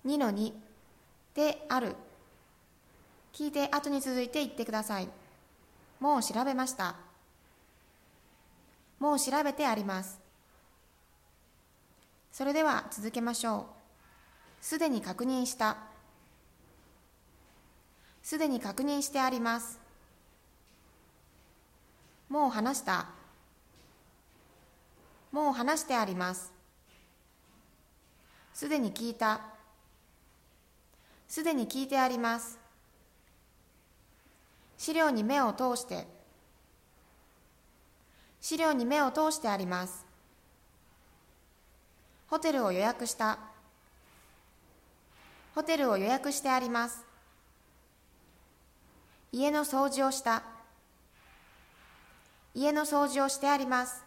2-2である。聞いて後に続いて言ってください。もう調べました。もう調べてあります。それでは続けましょう。すでに確認した。すでに確認してあります。もう話した。もう話してあります。すでに聞いた。すでに聞いてあります。資料に目を通して。資料に目を通してあります。ホテルを予約した。ホテルを予約してあります。家の掃除をした。家の掃除をしてあります。